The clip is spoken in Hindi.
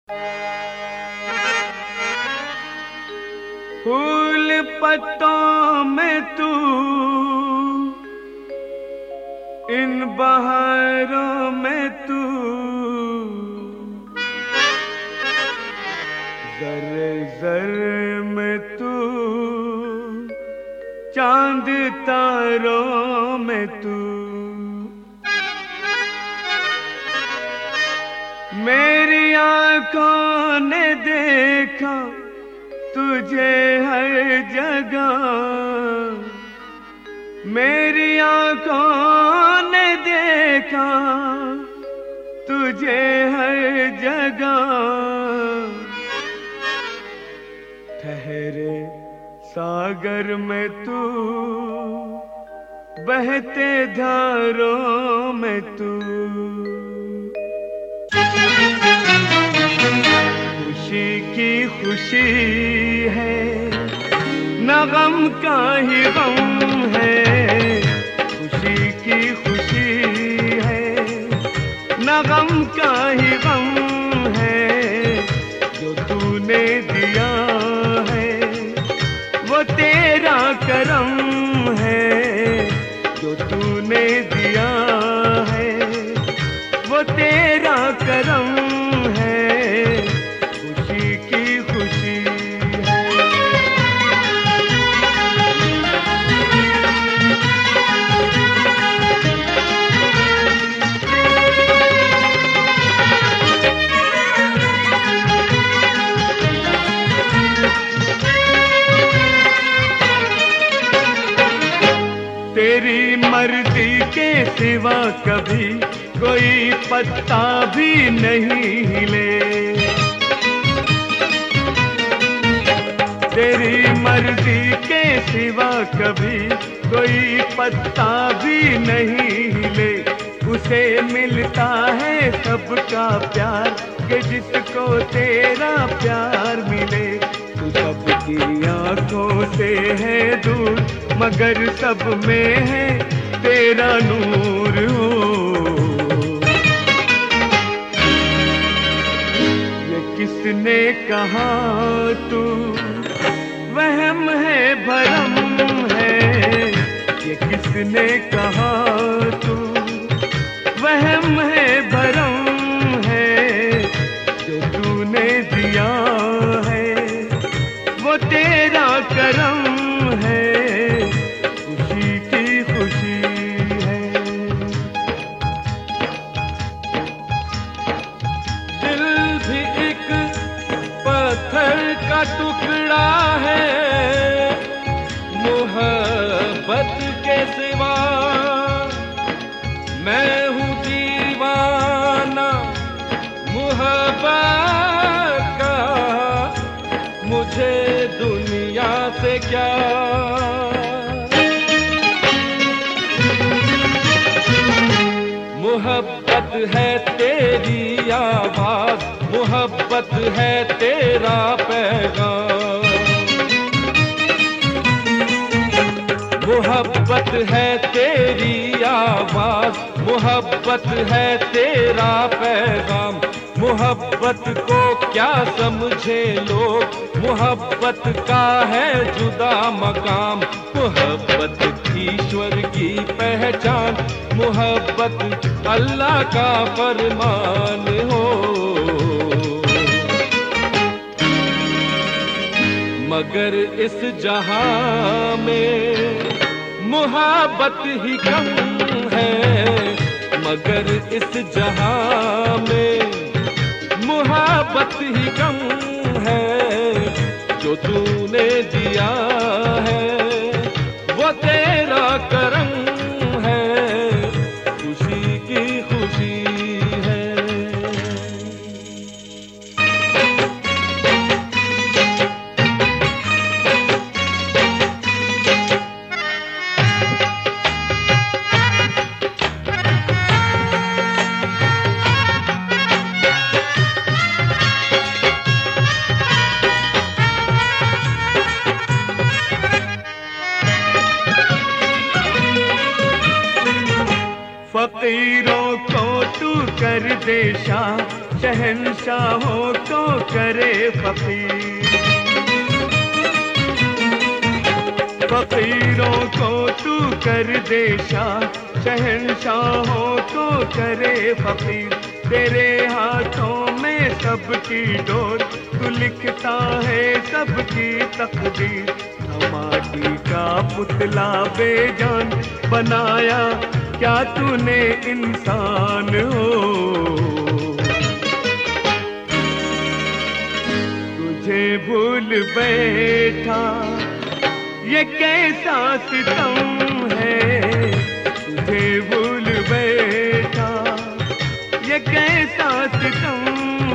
फूल पत्तों में तू, इन बहारों में तू, ज़र्रे ज़र्रे में तू, चांद तारों में तू। मेरी आंखों ने देखा तुझे हर जगह, मेरी आंखों ने देखा तुझे हर जगह। ठहरे सागर में तू, बहते धारों में तू। खुशी की खुशी है, न गम का ही गम है। खुशी की खुशी है, न गम का ही गम है। जो तूने दिया है वो तेरा करम है। जो तूने दिया है वो तेरा करम है। खुशी की खुशी है। तेरी मर्जी के सिवा कभी कोई पत्ता भी नहीं हिले। तेरी मर्जी के सिवा कभी कोई पत्ता भी नहीं हिले। उसे मिलता है सबका प्यार कि जिसको तेरा प्यार मिले। तू सबकी आंखों से है दूर मगर सब में है तेरा नूर हो। ये किसने कहा तू वहम है भरम है। ये किसने कहा तू वहम है भरम है। जो तूने दिया है वो तेरा करम है। खुशी की खुशी है। दिल भी एक पत्थर का टुकड़ा है। मोहब्बत के सिवा मैं हूँ दीवाना मोहब्बत का। मुझे दुनिया से क्या। मोहब्बत है तेरी आवाज, मोहब्बत है तेरा पैगाम। मोहब्बत है तेरी आवाज, मोहब्बत है तेरा पैगाम। मोहब्बत को क्या समझे लोग, मोहब्बत का है जुदा मकाम। मोहब्बत ईश्वर की पहचान, मोहब्बत अल्लाह का फरमान हो। मगर इस जहां में मोहब्बत ही कम है। मगर इस जहां में मोहब्बत ही कम है। जो तूने दिया है वो तेरा करम है। खुशी की खुशी है। फकीरों को तू कर दे शाह, शहर शहंशाहों को करे फकीर, फकीरों को तू कर दे शाह, शहंशाहों को करे फकीर। तेरे हाथों में सबकी डोर, तू लिखता है सबकी तकदीर। माटी का पुतला बेजान बनाया, क्या तूने इंसान हो। तुझे भूल बैठा ये कैसा सितम है, तुझे भूल बैठा ये कैसा सितम